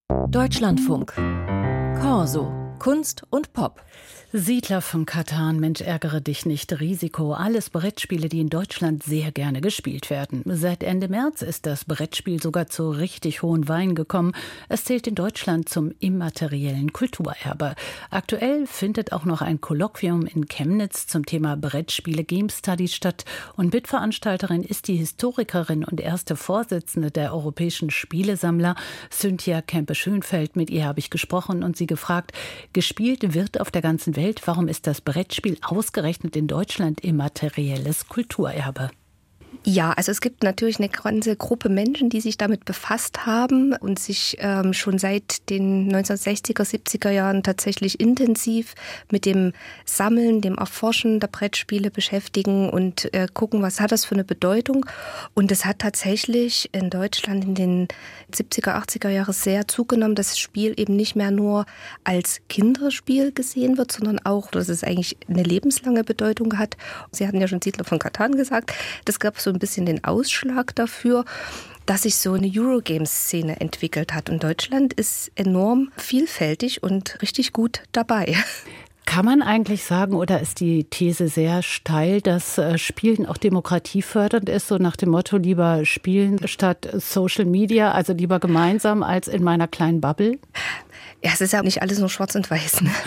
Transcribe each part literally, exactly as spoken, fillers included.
Deutschlandfunk. Corso. Kunst und Pop. Siedler von Catan, Mensch, ärgere dich nicht, Risiko. Alles Brettspiele, die in Deutschland sehr gerne gespielt werden. Seit Ende März ist das Brettspiel sogar zu richtig hohen Weinen gekommen. Es zählt in Deutschland zum immateriellen Kulturerbe. Aktuell findet auch noch ein Kolloquium in Chemnitz zum Thema Brettspiele Game Study statt. Und Mitveranstalterin ist die Historikerin und erste Vorsitzende der Europäischen Spielesammler, Cynthia Kempe-Schönfeld. Mit ihr habe ich gesprochen und sie gefragt, gespielt wird auf der ganzen Welt. Warum ist das Brettspiel ausgerechnet in Deutschland immaterielles Kulturerbe? Ja, also es gibt natürlich eine ganze Gruppe Menschen, die sich damit befasst haben und sich ähm, schon seit den neunzehnhundertsechziger, siebziger Jahren tatsächlich intensiv mit dem Sammeln, dem Erforschen der Brettspiele beschäftigen und äh, gucken, was hat das für eine Bedeutung. Und es hat tatsächlich in Deutschland in den siebziger, achtziger Jahren sehr zugenommen, dass das Spiel eben nicht mehr nur als Kinderspiel gesehen wird, sondern auch, dass es eigentlich eine lebenslange Bedeutung hat. Sie hatten ja schon Siedler von Catan gesagt, das gab so ein bisschen den Ausschlag dafür, dass sich so eine Eurogames-Szene entwickelt hat. Und Deutschland ist enorm vielfältig und richtig gut dabei. Kann man eigentlich sagen, oder ist die These sehr steil, dass Spielen auch demokratiefördernd ist, so nach dem Motto, lieber spielen statt Social Media, also lieber gemeinsam als in meiner kleinen Bubble? Ja, es ist ja nicht alles nur schwarz und weiß. Ne?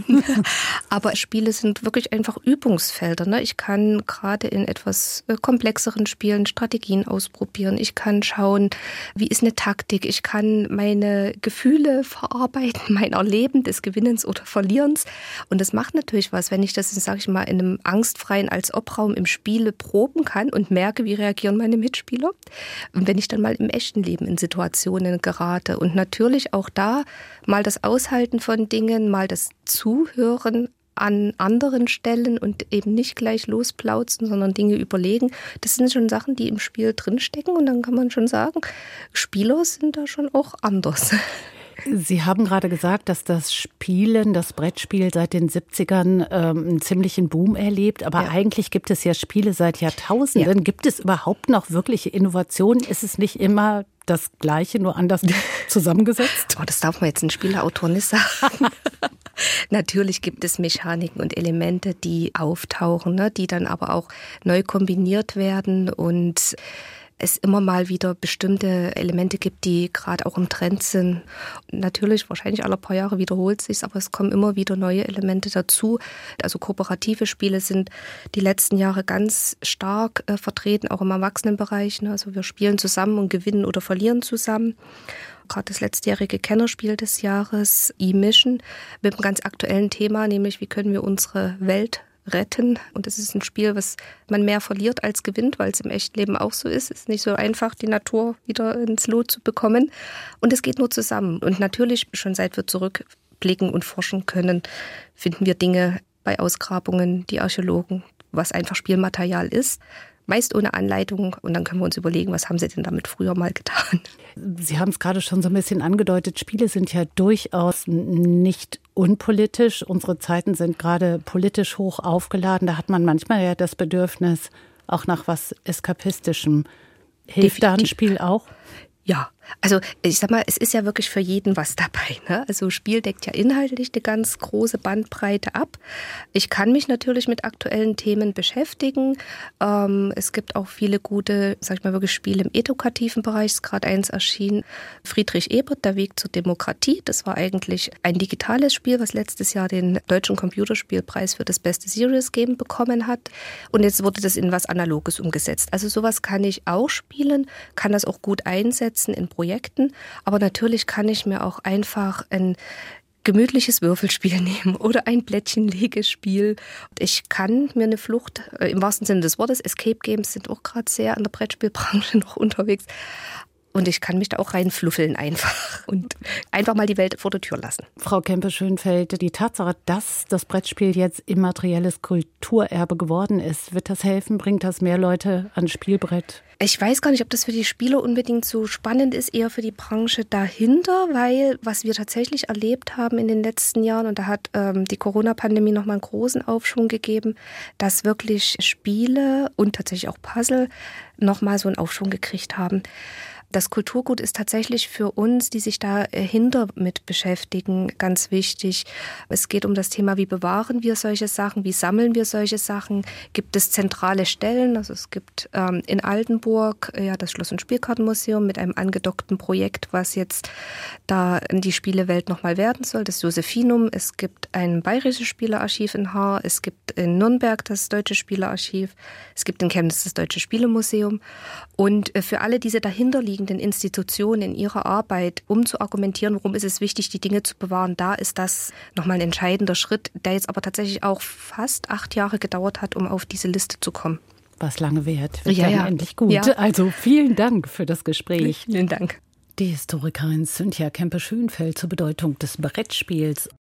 Aber Spiele sind wirklich einfach Übungsfelder. Ne? Ich kann gerade in etwas komplexeren Spielen Strategien ausprobieren. Ich kann schauen, wie ist eine Taktik. Ich kann meine Gefühle verarbeiten, mein Erleben des Gewinnens oder Verlierens. Und das macht natürlich was, wenn ich das, sage ich mal, in einem angstfreien Als-Ob-Raum im Spiele proben kann und merke, wie reagieren meine Mitspieler. Und wenn ich dann mal im echten Leben in Situationen gerate und natürlich auch da mal das Aushalten von Dingen, mal das Zuhören an anderen Stellen und eben nicht gleich losplauzen, sondern Dinge überlegen. Das sind schon Sachen, die im Spiel drinstecken und dann kann man schon sagen, Spieler sind da schon auch anders. Sie haben gerade gesagt, dass das Spielen, das Brettspiel seit den siebzigern ähm, einen ziemlichen Boom erlebt. Aber ja. Eigentlich gibt es ja Spiele seit Jahrtausenden. Ja. Gibt es überhaupt noch wirkliche Innovationen? Ist es nicht immer das Gleiche, nur anders zusammengesetzt? Oh, das darf man jetzt ein Spieleautor nicht sagen. Natürlich gibt es Mechaniken und Elemente, die auftauchen, ne, die dann aber auch neu kombiniert werden und es immer mal wieder bestimmte Elemente gibt, die gerade auch im Trend sind. Natürlich, wahrscheinlich alle paar Jahre wiederholt sich, aber es kommen immer wieder neue Elemente dazu. Also kooperative Spiele sind die letzten Jahre ganz stark äh, vertreten, auch im Erwachsenenbereich. Ne? Also wir spielen zusammen und gewinnen oder verlieren zusammen. Gerade das letztjährige Kennerspiel des Jahres, E-Mission, mit einem ganz aktuellen Thema, nämlich wie können wir unsere Welt retten. Und das ist ein Spiel, was man mehr verliert als gewinnt, weil es im echten Leben auch so ist. Es ist nicht so einfach, die Natur wieder ins Lot zu bekommen. Und es geht nur zusammen. Und natürlich, schon seit wir zurückblicken und forschen können, finden wir Dinge bei Ausgrabungen, die Archäologen, was einfach Spielmaterial ist. Meist ohne Anleitung und dann können wir uns überlegen, was haben sie denn damit früher mal getan. Sie haben es gerade schon so ein bisschen angedeutet, Spiele sind ja durchaus nicht unpolitisch. Unsere Zeiten sind gerade politisch hoch aufgeladen. Da hat man manchmal ja das Bedürfnis auch nach was Eskapistischem. Hilft Definitiv. Da ein Spiel auch? Ja, also ich sag mal, es ist ja wirklich für jeden was dabei. Ne? Also Spiel deckt ja inhaltlich eine ganz große Bandbreite ab. Ich kann mich natürlich mit aktuellen Themen beschäftigen. Ähm, es gibt auch viele gute, sag ich mal, wirklich Spiele im edukativen Bereich. Es ist gerade eins erschienen, Friedrich Ebert, Der Weg zur Demokratie. Das war eigentlich ein digitales Spiel, was letztes Jahr den Deutschen Computerspielpreis für das beste Serious Game bekommen hat. Und jetzt wurde das in was Analoges umgesetzt. Also sowas kann ich auch spielen, kann das auch gut einsetzen in Projekten, aber natürlich kann ich mir auch einfach ein gemütliches Würfelspiel nehmen oder ein Plättchenlegespiel. Ich kann mir eine Flucht, äh, im wahrsten Sinne des Wortes, Escape Games sind auch gerade sehr an der Brettspielbranche noch unterwegs. Und ich kann mich da auch reinfluffeln einfach und einfach mal die Welt vor der Tür lassen. Frau Kempe-Schönfeld, die Tatsache, dass das Brettspiel jetzt immaterielles Kulturerbe geworden ist, wird das helfen? Bringt das mehr Leute ans Spielbrett? Ich weiß gar nicht, ob das für die Spieler unbedingt so spannend ist, eher für die Branche dahinter, weil was wir tatsächlich erlebt haben in den letzten Jahren, und da hat ähm, die Corona-Pandemie nochmal einen großen Aufschwung gegeben, dass wirklich Spiele und tatsächlich auch Puzzle nochmal so einen Aufschwung gekriegt haben. Das Kulturgut ist tatsächlich für uns, die sich dahinter mit beschäftigen, ganz wichtig. Es geht um das Thema, wie bewahren wir solche Sachen, wie sammeln wir solche Sachen. Gibt es zentrale Stellen? Also es gibt ähm, in Altenburg ja das Schloss- und Spielkartenmuseum mit einem angedockten Projekt, was jetzt da in die Spielewelt nochmal werden soll, das Josephinum. Es gibt ein bayerisches Spielearchiv in Haar. Es gibt in Nürnberg das Deutsche Spielearchiv. Es gibt in Chemnitz das Deutsche Spielemuseum. Und für alle diese dahinterliegenden Institutionen in ihrer Arbeit, um zu argumentieren, warum ist es wichtig, die Dinge zu bewahren, da ist das nochmal ein entscheidender Schritt, der jetzt aber tatsächlich auch fast acht Jahre gedauert hat, um auf diese Liste zu kommen. Was lange währt, wird ja, dann ja. endlich gut. Ja. Also vielen Dank für das Gespräch. Vielen Dank. Die Historikerin Cynthia Kempe-Schönfeld zur Bedeutung des Brettspiels.